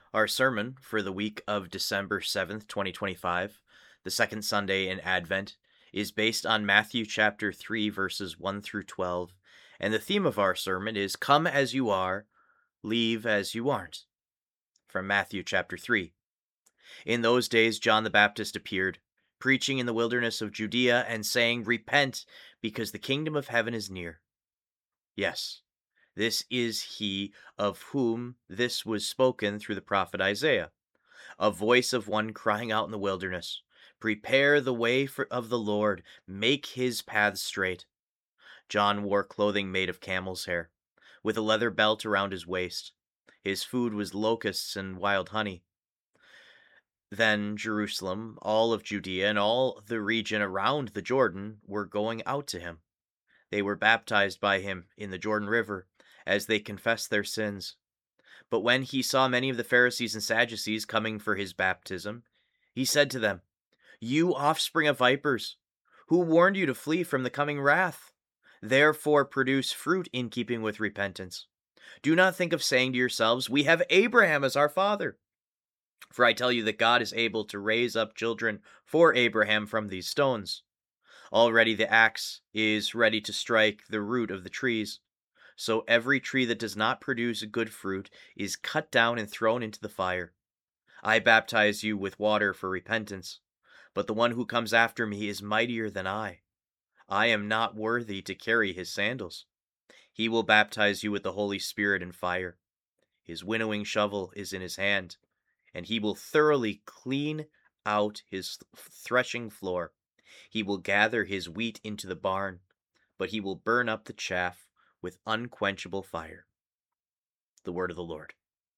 Our sermon for the week of December 7th, 2025, the second Sunday in Advent, is based on Matthew chapter 3, verses 1 through 12, and the theme of our sermon is Come as you are, leave as you aren't, from Matthew chapter 3. In those days, John the Baptist appeared, preaching in the wilderness of Judea and saying, Repent, because the kingdom of heaven is near. Yes, this is he of whom this was spoken through the prophet Isaiah, a voice of one crying out in the wilderness, Prepare the way of the Lord, make his paths straight. John wore clothing made of camel's hair, with a leather belt around his waist. His food was locusts and wild honey. Then Jerusalem, all of Judea, and all the region around the Jordan were going out to him. They were baptized by him in the Jordan River, as they confessed their sins. But when he saw many of the Pharisees and Sadducees coming for his baptism, he said to them, You offspring of vipers, who warned you to flee from the coming wrath? Therefore produce fruit in keeping with repentance. Do not think of saying to yourselves, We have Abraham as our father. For I tell you that God is able to raise up children for Abraham from these stones. Already the axe is ready to strike the root of the trees. So every tree that does not produce good fruit is cut down and thrown into the fire. I baptize you with water for repentance, but the one who comes after me is mightier than I. I am not worthy to carry his sandals. He will baptize you with the Holy Spirit and fire. His winnowing shovel is in his hand, and he will thoroughly clean out his threshing floor. He will gather his wheat into the barn, but he will burn up the chaff with unquenchable fire. The word of the Lord.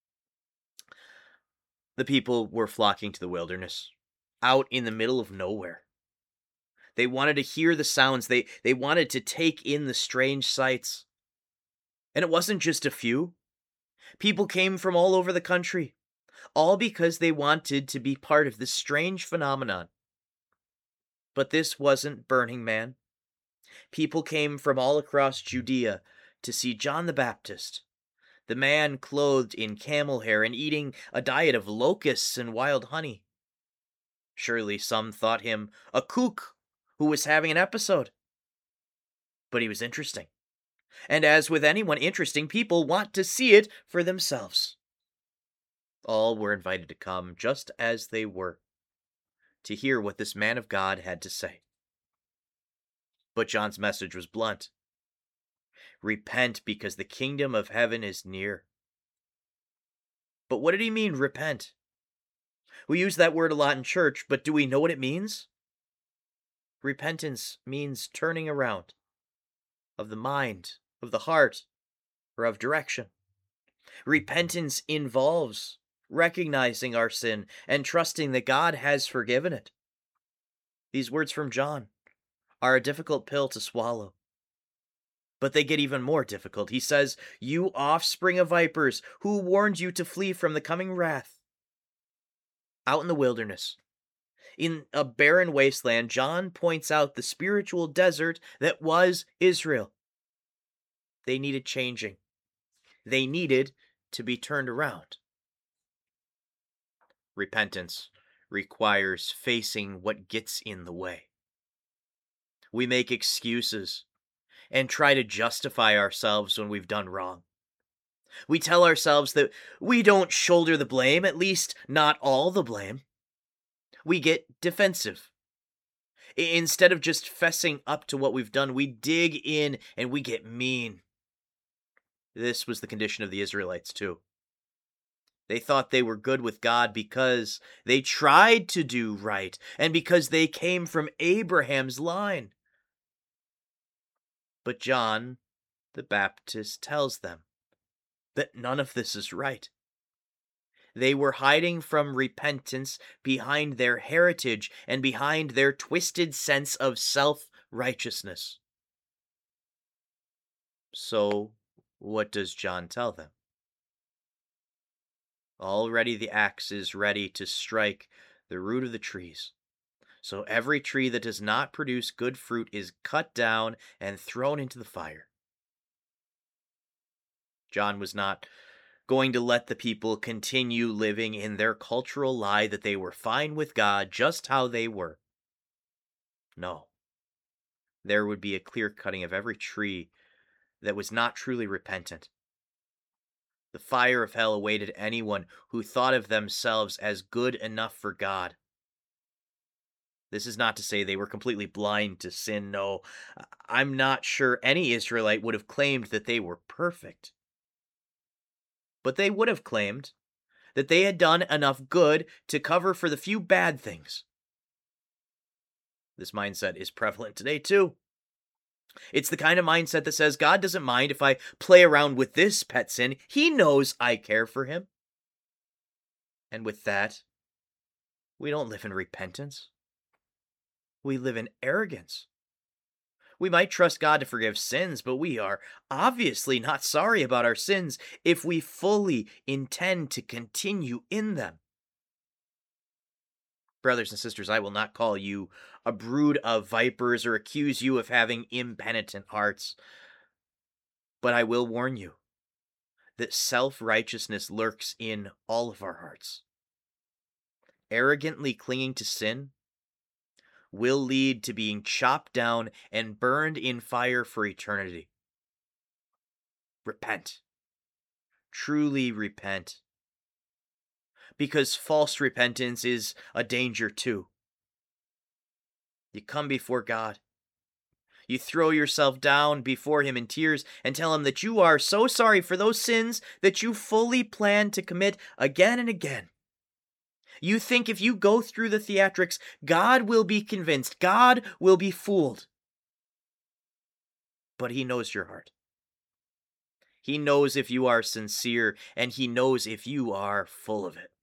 The people were flocking to the wilderness, out in the middle of nowhere. They wanted to hear the sounds. They wanted to take in the strange sights. And it wasn't just a few. People came from all over the country, all because they wanted to be part of this strange phenomenon. But this wasn't Burning Man. People came from all across Judea to see John the Baptist, the man clothed in camel hair and eating a diet of locusts and wild honey. Surely some thought him a kook who was having an episode. But he was interesting. And as with anyone interesting, people want to see it for themselves. All were invited to come just as they were, to hear what this man of God had to say. But John's message was blunt. Repent, because the kingdom of heaven is near. But what did he mean, repent? We use that word a lot in church, but do we know what it means? Repentance means turning around of the mind, of the heart, or of direction. Repentance involves recognizing our sin and trusting that God has forgiven it. These words from John are a difficult pill to swallow, but they get even more difficult. He says, You offspring of vipers, who warned you to flee from the coming wrath? Out in the wilderness, in a barren wasteland, John points out the spiritual desert that was Israel. They needed changing. They needed to be turned around. Repentance requires facing what gets in the way. We make excuses and try to justify ourselves when we've done wrong. We tell ourselves that we don't shoulder the blame, at least not all the blame. We get defensive. Instead of just fessing up to what we've done, we dig in and we get mean. This was the condition of the Israelites too. They thought they were good with God because they tried to do right and because they came from Abraham's line. But John the Baptist tells them that none of this is right. They were hiding from repentance behind their heritage and behind their twisted sense of self-righteousness. So, what does John tell them? Already the axe is ready to strike the root of the trees. So every tree that does not produce good fruit is cut down and thrown into the fire. John was not going to let the people continue living in their cultural lie that they were fine with God just how they were. No. There would be a clear cutting of every tree that was not truly repentant. The fire of hell awaited anyone who thought of themselves as good enough for God. This is not to say they were completely blind to sin. No, I'm not sure any Israelite would have claimed that they were perfect. But they would have claimed that they had done enough good to cover for the few bad things. This mindset is prevalent today too. It's the kind of mindset that says God doesn't mind if I play around with this pet sin. He knows I care for him. And with that, we don't live in repentance. We live in arrogance. We might trust God to forgive sins, but we are obviously not sorry about our sins if we fully intend to continue in them. Brothers and sisters, I will not call you a brood of vipers or accuse you of having impenitent hearts, but I will warn you that self-righteousness lurks in all of our hearts. Arrogantly clinging to sin will lead to being chopped down and burned in fire for eternity. Repent. Truly repent. Because false repentance is a danger too. You come before God. You throw yourself down before him in tears and tell him that you are so sorry for those sins that you fully plan to commit again and again. You think if you go through the theatrics, God will be convinced, God will be fooled. But he knows your heart. He knows if you are sincere, and he knows if you are full of it.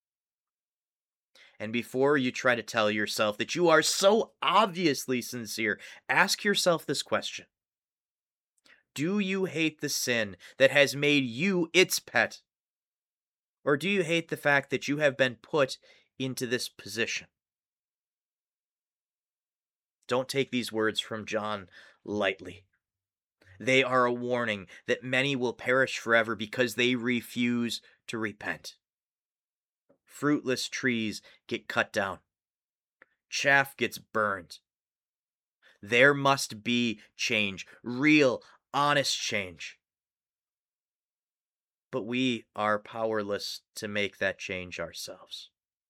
And before you try to tell yourself that you are so obviously sincere, ask yourself this question. Do you hate the sin that has made you its pet? Or do you hate the fact that you have been put into this position? Don't take these words from John lightly. They are a warning that many will perish forever because they refuse to repent. Fruitless trees get cut down. Chaff gets burned. There must be change, real, honest change. But we are powerless to make that change ourselves.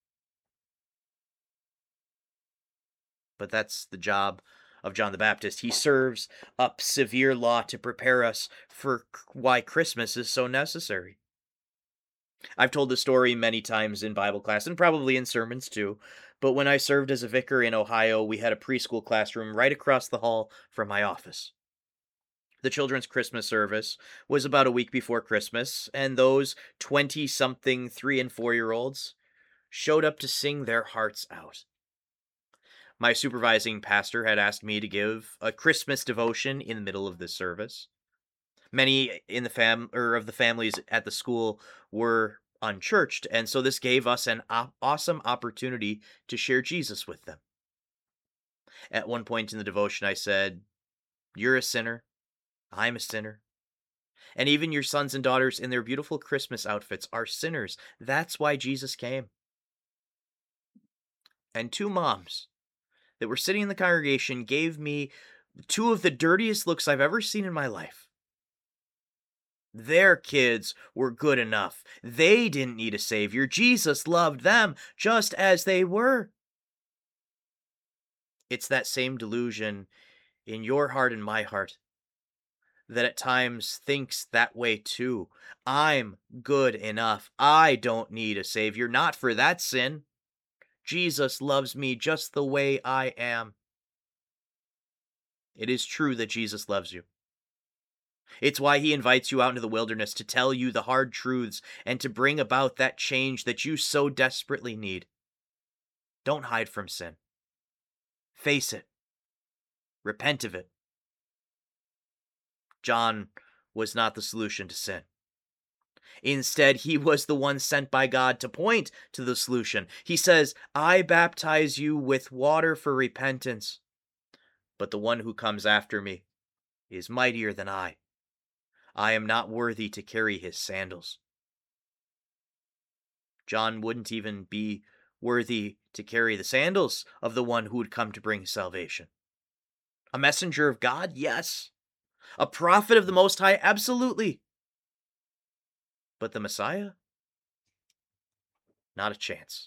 But that's the job of John the Baptist. He serves up severe law to prepare us for why Christmas is so necessary. I've told the story many times in Bible class and probably in sermons too, but when I served as a vicar in Ohio, we had a preschool classroom right across the hall from my office. The children's Christmas service was about a week before Christmas, and those 20-something 3 and 4-year-olds showed up to sing their hearts out. My supervising pastor had asked me to give a Christmas devotion in the middle of this service. Many in of the families at the school were unchurched, and so this gave us an awesome opportunity to share Jesus with them. At one point in the devotion, I said, "You're a sinner. I'm a sinner. And even your sons and daughters in their beautiful Christmas outfits are sinners. That's why Jesus came." And 2 moms that were sitting in the congregation gave me 2 of the dirtiest looks I've ever seen in my life. Their kids were good enough. They didn't need a savior. Jesus loved them just as they were. It's that same delusion in your heart and my heart that at times thinks that way too. I'm good enough. I don't need a savior, not for that sin. Jesus loves me just the way I am. It is true that Jesus loves you. It's why he invites you out into the wilderness to tell you the hard truths and to bring about that change that you so desperately need. Don't hide from sin. Face it. Repent of it. John was not the solution to sin. Instead, he was the one sent by God to point to the solution. He says, "I baptize you with water for repentance, but the one who comes after me is mightier than I. I am not worthy to carry his sandals. John wouldn't even be worthy to carry the sandals of the one who would come to bring salvation. A messenger of God? Yes. A prophet of the Most High? Absolutely. But the Messiah? Not a chance.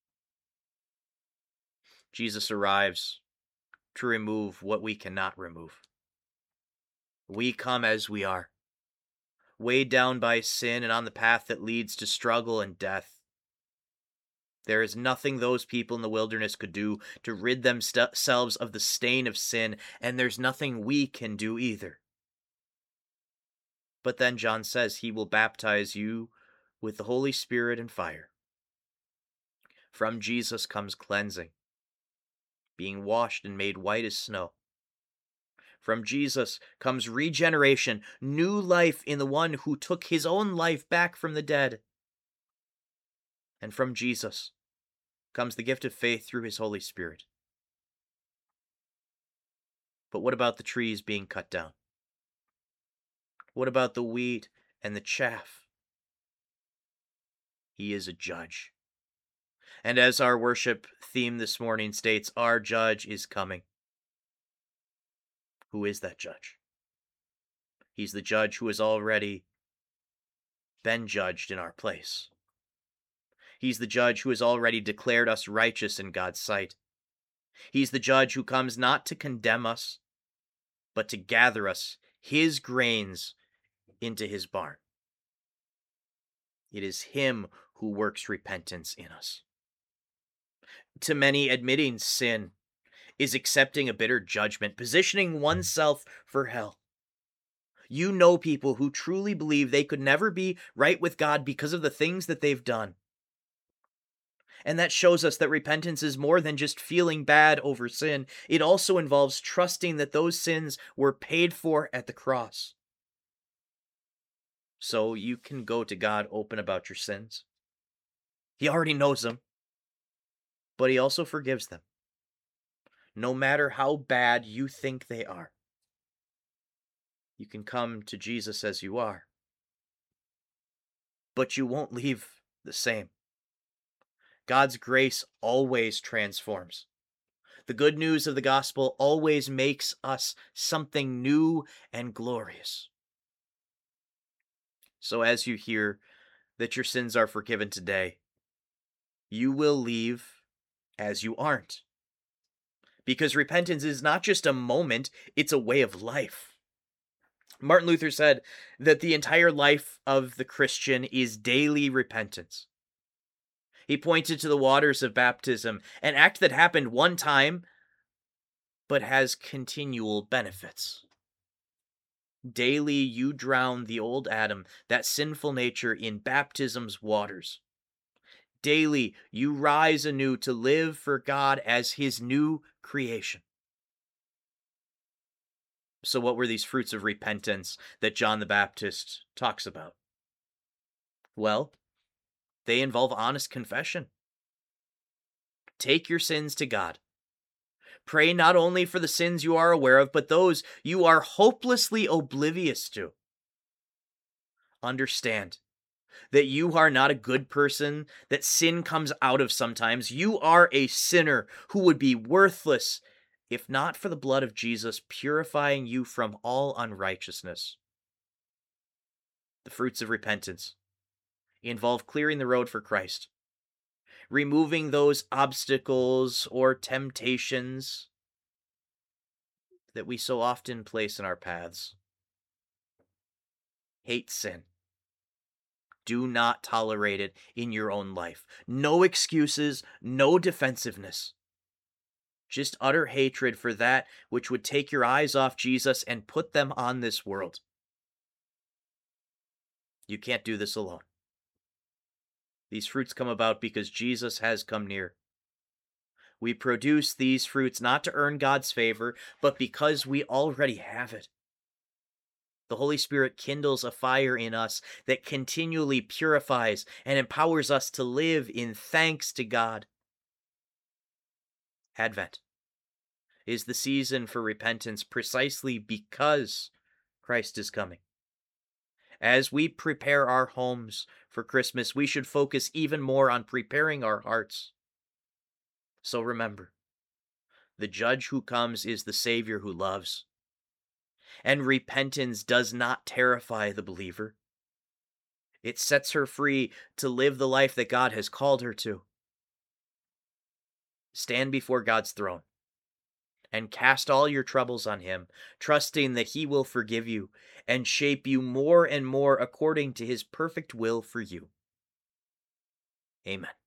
Jesus arrives to remove what we cannot remove. We come as we are, weighed down by sin and on the path that leads to struggle and death. There is nothing those people in the wilderness could do to rid themselves of the stain of sin, and there's nothing we can do either. But then John says he will baptize you with the Holy Spirit and fire. From Jesus comes cleansing, being washed and made white as snow. From Jesus comes regeneration, new life in the one who took his own life back from the dead. And from Jesus comes the gift of faith through his Holy Spirit. But what about the trees being cut down? What about the wheat and the chaff? He is a judge. And as our worship theme this morning states, our judge is coming. Who is that judge? He's the judge who has already been judged in our place. He's the judge who has already declared us righteous in God's sight. He's the judge who comes not to condemn us, but to gather us, his grains, into his barn. It is him who works repentance in us. To many, admitting sin is accepting a bitter judgment, positioning oneself for hell. You know people who truly believe they could never be right with God because of the things that they've done. And that shows us that repentance is more than just feeling bad over sin. It also involves trusting that those sins were paid for at the cross. So you can go to God open about your sins. He already knows them, but he also forgives them, no matter how bad you think they are. You can come to Jesus as you are, but you won't leave the same. God's grace always transforms. The good news of the gospel always makes us something new and glorious. So as you hear that your sins are forgiven today, you will leave as you aren't. Because repentance is not just a moment, it's a way of life. Martin Luther said that the entire life of the Christian is daily repentance. He pointed to the waters of baptism, an act that happened one time, but has continual benefits. Daily you drown the old Adam, that sinful nature, in baptism's waters. Daily you rise anew to live for God as his new creation. So what were these fruits of repentance that John the Baptist talks about? Well, they involve honest confession. Take your sins to God. Pray not only for the sins you are aware of, but those you are hopelessly oblivious to. Understand that you are not a good person that sin comes out of sometimes. You are a sinner who would be worthless if not for the blood of Jesus purifying you from all unrighteousness. The fruits of repentance involve clearing the road for Christ, removing those obstacles or temptations that we so often place in our paths. Hate sin. Do not tolerate it in your own life. No excuses, no defensiveness. Just utter hatred for that which would take your eyes off Jesus and put them on this world. You can't do this alone. These fruits come about because Jesus has come near. We produce these fruits not to earn God's favor, but because we already have it. The Holy Spirit kindles a fire in us that continually purifies and empowers us to live in thanks to God. Advent is the season for repentance precisely because Christ is coming. As we prepare our homes For Christmas, we should focus even more on preparing our hearts. So remember, the judge who comes is the Savior who loves. And repentance does not terrify the believer. It sets her free to live the life that God has called her to. Stand before God's throne and cast all your troubles on Him, trusting that He will forgive you and shape you more and more according to His perfect will for you. Amen.